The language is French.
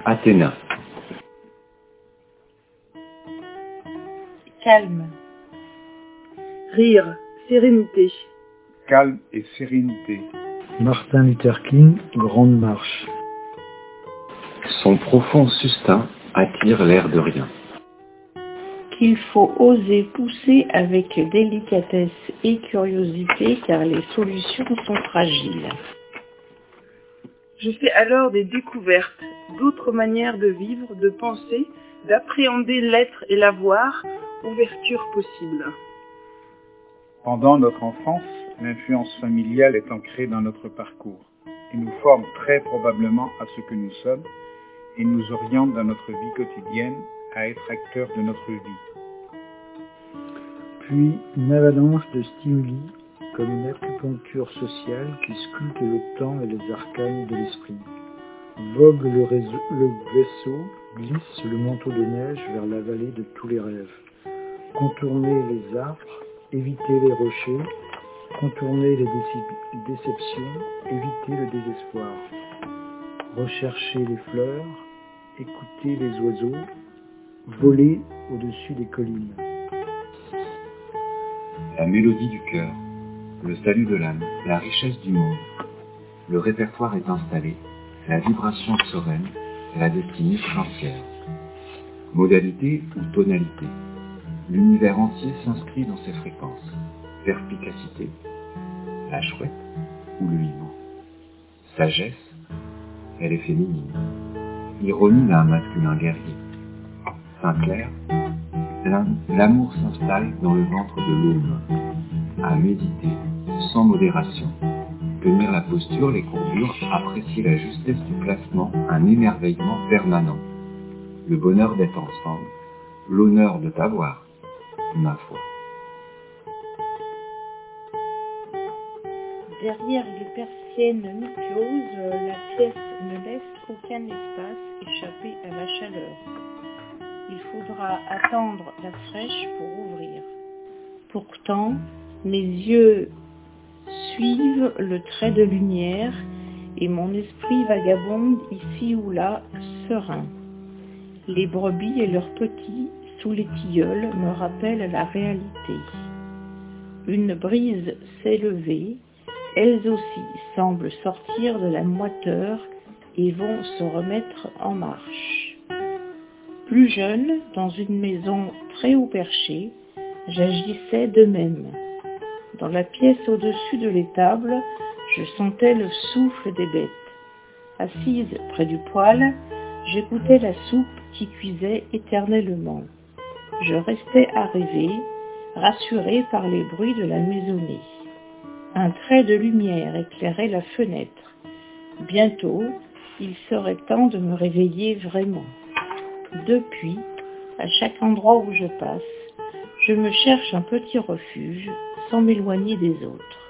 Athéna. Calme. Rire, sérénité. Calme et sérénité. Martin Luther King, Grande Marche. Son profond sustain attire l'air de rien. Qu'il faut oser pousser avec délicatesse et curiosité car les solutions sont fragiles. Je fais alors des découvertes, d'autres manières de vivre, de penser, d'appréhender l'être et l'avoir, ouverture possible. Pendant notre enfance, l'influence familiale est ancrée dans notre parcours et nous forme très probablement à ce que nous sommes et nous oriente dans notre vie quotidienne à être acteurs de notre vie. Puis une avalanche de stimuli comme une acupuncture sociale qui sculpte le temps et les arcanes de l'esprit. Vogue le vaisseau, glisse le manteau de neige vers la vallée de tous les rêves. Contourner les arbres, éviter les rochers, contourner les déceptions, éviter le désespoir. Rechercher les fleurs, écouter les oiseaux, voler au-dessus des collines. La mélodie du cœur, le salut de l'âme, la richesse du monde. Le répertoire est installé, la vibration sereine, la destinée entière. Modalité ou tonalité, l'univers entier s'inscrit dans ses fréquences. Perspicacité, la chouette ou le hibou. Sagesse, elle est féminine. Ironie d'un masculin guerrier. Saint-Clair, l'amour s'installe dans le ventre de l'homme. À méditer, sans modération. Tenir la posture, les courbures, apprécier la justesse du placement, un émerveillement permanent. Le bonheur d'être ensemble, l'honneur de t'avoir, ma foi. Derrière les persiennes muqueuses, la pièce ne laisse aucun espace échappé à la chaleur. Il faudra attendre la fraîche pour ouvrir. Pourtant, mes yeux suivent le trait de lumière et mon esprit vagabonde ici ou là, serein. Les brebis et leurs petits, sous les tilleuls, me rappellent la réalité. Une brise s'est levée, elles aussi semblent sortir de la moiteur et vont se remettre en marche. Plus jeune, dans une maison très haut perchée, j'agissais de même. Dans la pièce au-dessus de l'étable, je sentais le souffle des bêtes. Assise près du poêle, j'écoutais la soupe qui cuisait éternellement. Je restais à rêver, rassurée par les bruits de la maisonnée. Un trait de lumière éclairait la fenêtre. Bientôt, il serait temps de me réveiller vraiment. Depuis, à chaque endroit où je passe, je me cherche un petit refuge sans m'éloigner des autres.